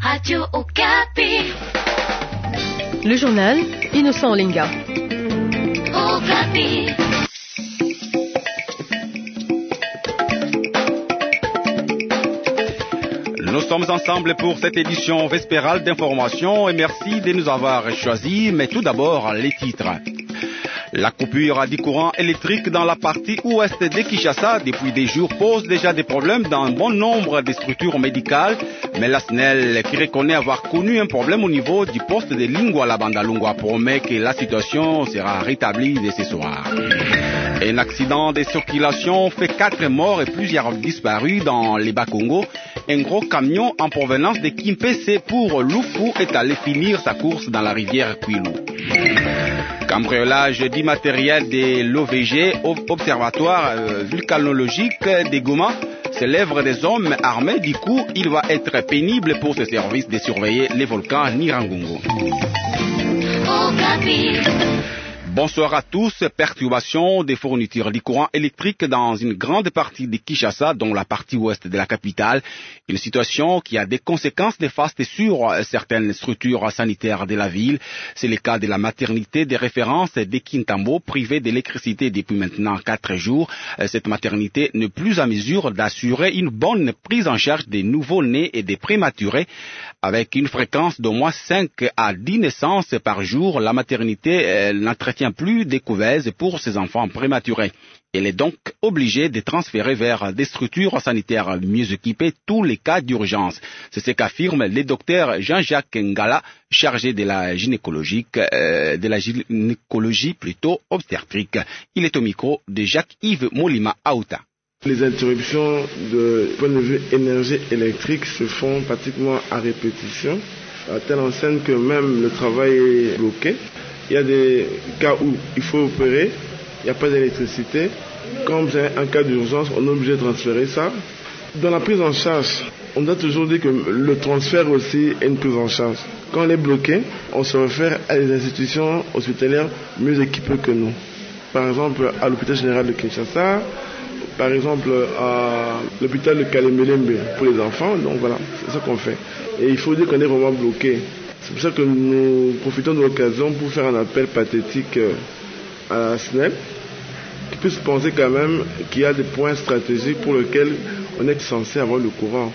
Radio Okapi. Le journal Innocent Olinga. Okapi. Nous sommes ensemble pour cette édition vespérale d'information et merci de nous avoir choisis. Mais tout d'abord, les titres. La coupure du courant électrique dans la partie ouest de Kinshasa depuis des jours pose déjà des problèmes dans un bon nombre de structures médicales. Mais la SNEL, qui reconnaît avoir connu un problème au niveau du poste de Lingwala Bandalungwa, promet que la situation sera rétablie dès ce soir. Un accident de circulation fait 4 morts et plusieurs disparus dans les Bas-Congo. Un gros camion en provenance de Kimpese pour Lufu est allé finir sa course dans la rivière Kwilu. Cambriolage d'immatériel de l'OVG, Observatoire Vulcanologique de Goma, c'est l'œuvre des hommes armés. Du coup, il va être pénible pour ce service de surveiller les volcans Nirangungu. Bonsoir à tous. Perturbation des fournitures du courant électrique dans une grande partie de Kinshasa, dont la partie ouest de la capitale. Une situation qui a des conséquences néfastes sur certaines structures sanitaires de la ville. C'est le cas de la maternité de référence de Kintambo, privée d'électricité depuis maintenant 4 jours. Cette maternité n'est plus à mesure d'assurer une bonne prise en charge des nouveaux-nés et des prématurés. Avec une fréquence d'au moins 5 à 10 naissances par jour, la maternité n'entretient plus des couveuses pour ses enfants prématurés. Elle est donc obligée de transférer vers des structures sanitaires mieux équipées tous les cas d'urgence. C'est ce qu'affirme le docteur Jean-Jacques Ngala, chargé de la gynécologie plutôt obstétrique. Il est au micro de Jacques-Yves Molima Aouta. Les interruptions de point de vue énergie électrique se font pratiquement à répétition, à telle enseigne que même le travail est bloqué. Il y a des cas où il faut opérer, il n'y a pas d'électricité. Comme c'est un cas d'urgence, on est obligé de transférer ça. Dans la prise en charge, on doit toujours dire que le transfert aussi est une prise en charge. Quand on est bloqué, on se réfère à des institutions hospitalières mieux équipées que nous. Par exemple, à l'hôpital général de Kinshasa, par exemple à l'hôpital de Kalemelembe pour les enfants. Donc voilà, c'est ça qu'on fait. Et il faut dire qu'on est vraiment bloqué. C'est pour ça que nous profitons de l'occasion pour faire un appel pathétique à la SNEL, qui puisse penser quand même qu'il y a des points stratégiques pour lesquels on est censé avoir le courant.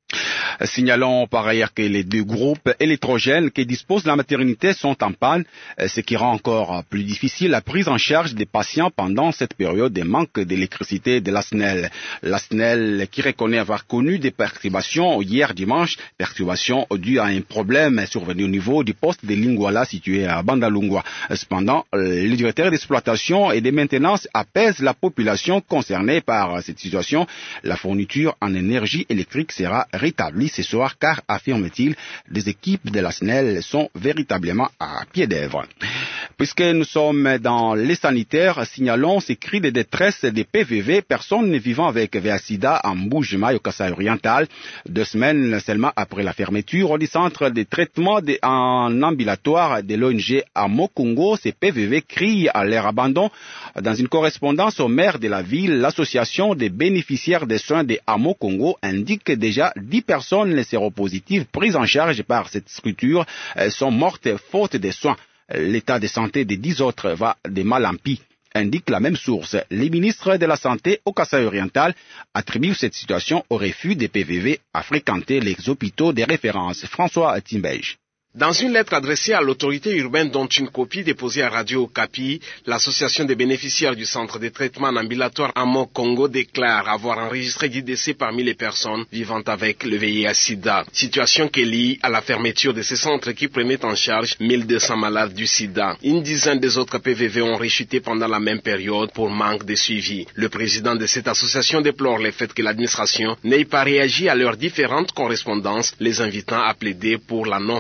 Signalons par ailleurs que les 2 groupes électrogènes qui disposent de la maternité sont en panne, ce qui rend encore plus difficile la prise en charge des patients pendant cette période de manque d'électricité de la SNEL. La SNEL qui reconnaît avoir connu des perturbations hier dimanche, perturbations dues à un problème survenu au niveau du poste de Lingwala situé à Bandalungwa. Cependant, le directeur d'exploitation et de maintenance apaise la population concernée par cette situation. La fourniture en énergie électrique sera rétablie ce soir car, affirme-t-il, les équipes de la SNEL sont véritablement à pied d'œuvre. Puisque nous sommes dans les sanitaires, signalons ces cris de détresse des PVV, personnes vivant avec VIH/SIDA en Mbuji-Mayi au Kasai oriental, 2 semaines seulement après la fermeture du centre de traitement en ambulatoire de l'ONG Amo Congo. Ces PVV crient à leur abandon. Dans une correspondance au maire de la ville, l'association des bénéficiaires des soins de Amo Congo indique que déjà 10 personnes séropositives prises en charge par cette structure sont mortes faute de soins. L'état de santé des 10 autres va de mal en pis, indique la même source. Les ministres de la Santé au Kasai oriental attribuent cette situation au refus des PVV à fréquenter les hôpitaux de référence. François Timbej. Dans une lettre adressée à l'autorité urbaine dont une copie déposée à Radio Okapi, l'association des bénéficiaires du centre de traitement ambulatoire Amo Congo déclare avoir enregistré 10 décès parmi les personnes vivant avec le VIH/SIDA. Situation qui est liée à la fermeture de ces centres qui prenaient en charge 1200 malades du sida. Une dizaine des autres PVV ont rechuté pendant la même période pour manque de suivi. Le président de cette association déplore le fait que l'administration n'ait pas réagi à leurs différentes correspondances, les invitant à plaider pour la non-fermeture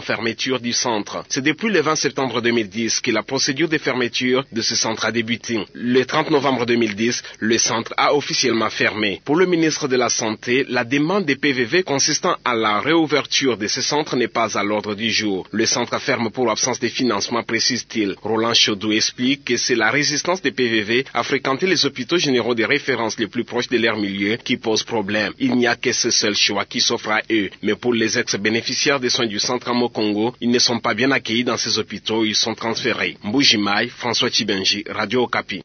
fermeture du centre. C'est depuis le 20 septembre 2010 que la procédure de fermeture de ce centre a débuté. Le 30 novembre 2010, le centre a officiellement fermé. Pour le ministre de la Santé, la demande des PVV consistant à la réouverture de ce centre n'est pas à l'ordre du jour. Le centre ferme pour absence de financement, précise-t-il. Roland Chaudou explique que c'est la résistance des PVV à fréquenter les hôpitaux généraux de référence les plus proches de leur milieu qui pose problème. Il n'y a que ce seul choix qui s'offre à eux. Mais pour les ex-bénéficiaires des soins du centre Amo Congo, ils ne sont pas bien accueillis dans ces hôpitaux, ils sont transférés. Mbujimaï, François Chibenji, Radio Okapi.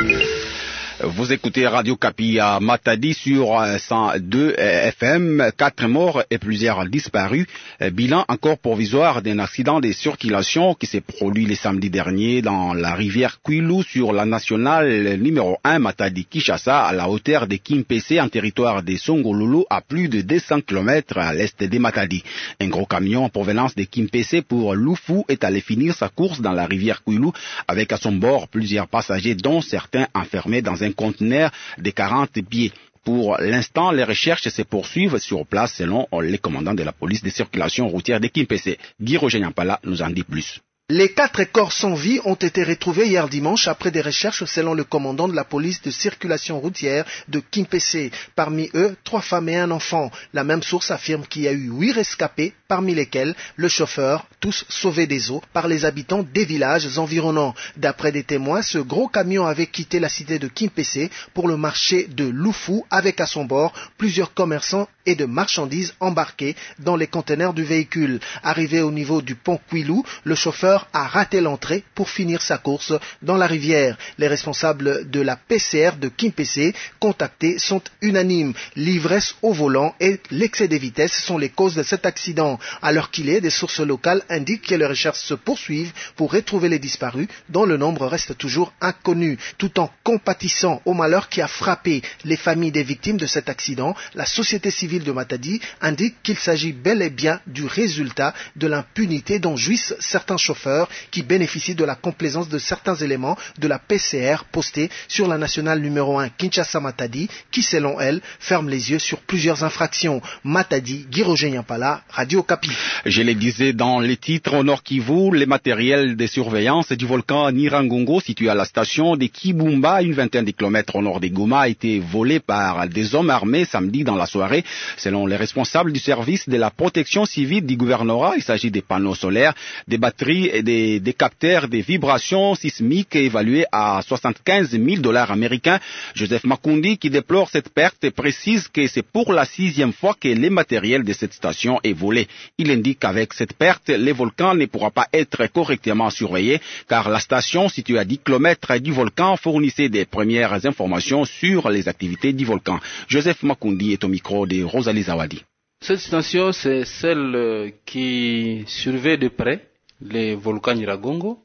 Vous écoutez Radio Kapi à Matadi sur 102 FM, 4 morts et plusieurs disparus. Bilan encore provisoire d'un accident de circulation qui s'est produit le samedi dernier dans la rivière Kwilu sur la nationale numéro 1 Matadi-Kinshasa à la hauteur de Kimpese en territoire de Songololo à plus de 200 km à l'est de Matadi. Un gros camion en provenance de Kimpese pour Lufu est allé finir sa course dans la rivière Kwilu avec à son bord plusieurs passagers dont certains enfermés dans un conteneur de 40 pieds. Pour l'instant, les recherches se poursuivent sur place selon les commandants de la police de circulation routière de Kimpese. Guy Roger Nyampala nous en dit plus. Les 4 corps sans vie ont été retrouvés hier dimanche après des recherches selon le commandant de la police de circulation routière de Kimpese. Parmi eux, 3 femmes et un enfant. La même source affirme qu'il y a eu 8 rescapés, parmi lesquels le chauffeur, tous sauvés des eaux par les habitants des villages environnants. D'après des témoins, ce gros camion avait quitté la cité de Kimpese pour le marché de Lufu avec à son bord plusieurs commerçants et de marchandises embarqués dans les conteneurs du véhicule. Arrivé au niveau du pont Kwilu, le chauffeur a raté l'entrée pour finir sa course dans la rivière. Les responsables de la PCR de Kimpese contactés sont unanimes. L'ivresse au volant et l'excès de vitesse sont les causes de cet accident. À l'heure qu'il est, des sources locales indiquent que les recherches se poursuivent pour retrouver les disparus, dont le nombre reste toujours inconnu. Tout en compatissant au malheur qui a frappé les familles des victimes de cet accident, la société civile de Matadi indique qu'il s'agit bel et bien du résultat de l'impunité dont jouissent certains chauffeurs qui bénéficient de la complaisance de certains éléments de la PCR postée sur la nationale numéro 1 Kinshasa-Matadi qui, selon elle, ferme les yeux sur plusieurs infractions. Matadi, Guy Roger Nyampala, Radio Kapi. Je le disais dans les titres, au Nord Kivu, les matériels de surveillance du volcan Nyiragongo situé à la station de Kibumba, une vingtaine de kilomètres au nord de Goma, a été volé par des hommes armés samedi dans la soirée. Selon les responsables du service de la protection civile du gouvernorat, il s'agit des panneaux solaires, des batteries et des capteurs de vibrations sismiques évalués à $75,000 américains. Joseph Makundi, qui déplore cette perte, précise que c'est pour la 6e fois que les matériels de cette station est volé. Il indique qu'avec cette perte, le volcan ne pourra pas être correctement surveillé car la station située à 10 km du volcan fournissait des premières informations sur les activités du volcan. Joseph Makundi est au micro de Rosalie Zawadi. Cette station, c'est celle qui surveille de près les volcans Nyiragongo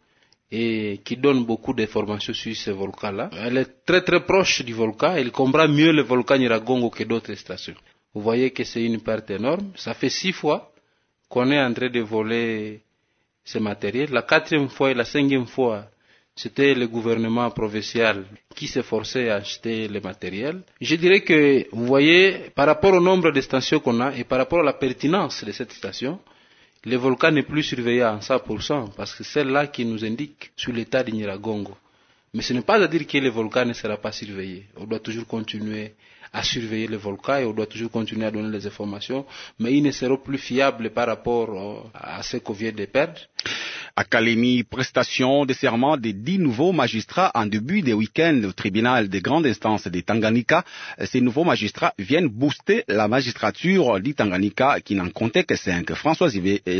et qui donne beaucoup d'informations sur ces volcans-là. Elle est très très proche du volcan, elle comprend mieux le volcan Nyiragongo que d'autres stations. Vous voyez que c'est une perte énorme. Ça fait 6 fois qu'on est en train de voler ce matériel. La 4e fois et la 5e fois, c'était le gouvernement provincial qui s'efforçait à acheter le matériel. Je dirais que, vous voyez, par rapport au nombre de stations qu'on a et par rapport à la pertinence de cette station, le volcan n'est plus surveillé à 100% parce que c'est celle-là qui nous indique sur l'état de Nyiragongo. Mais ce n'est pas à dire que le volcan ne sera pas surveillé. On doit toujours continuer à surveiller le volcan et on doit toujours continuer à donner les informations, mais ils ne seront plus fiables par rapport à ce qu'on vient de perdre. À Kalemi, prestation de serment de 10 nouveaux magistrats en début de week-end au tribunal de grande instance de Tanganyika. Ces nouveaux magistrats viennent booster la magistrature du Tanganyika qui n'en comptait que 5. François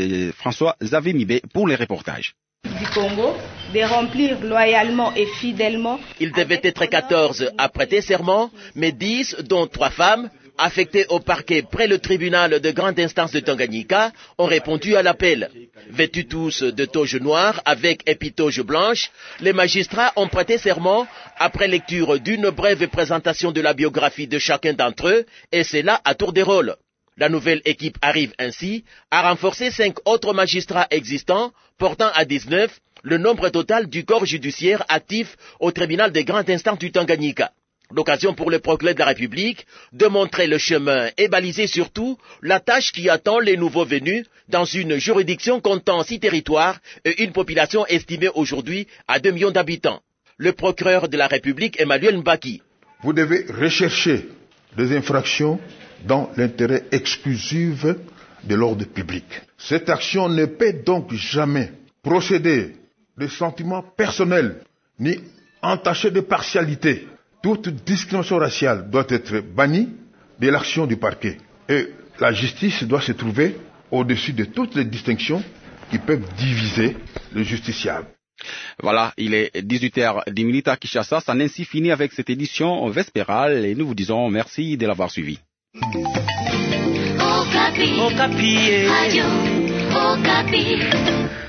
Zavimibé pour les reportages. Du Congo, de remplir loyalement et fidèlement. Il devait être 14 à prêter serment, mais 10, dont 3 femmes, affectés au parquet près le tribunal de grande instance de Tanganyika, ont répondu à l'appel. Vêtus tous de toges noires avec épitoges blanches, les magistrats ont prêté serment après lecture d'une brève présentation de la biographie de chacun d'entre eux, et c'est là à tour de rôle. La nouvelle équipe arrive ainsi à renforcer 5 autres magistrats existants, portant à 19 le nombre total du corps judiciaire actif au tribunal de grande instance du Tanganyika. L'occasion pour le procureur de la République de montrer le chemin et baliser surtout la tâche qui attend les nouveaux venus dans une juridiction comptant 6 territoires et une population estimée aujourd'hui à 2 millions d'habitants. Le procureur de la République, Emmanuel Mbaki. Vous devez rechercher des infractions dans l'intérêt exclusif de l'ordre public. Cette action ne peut donc jamais procéder de sentiments personnels ni entacher de partialité. Toute discrimination raciale doit être bannie de l'action du parquet. Et la justice doit se trouver au-dessus de toutes les distinctions qui peuvent diviser le justiciable. Voilà, il est 18h10 à Kinshasa. Ça n'a ainsi fini avec cette édition vespérale et nous vous disons merci de l'avoir suivi. Okapi. Radio Okapi.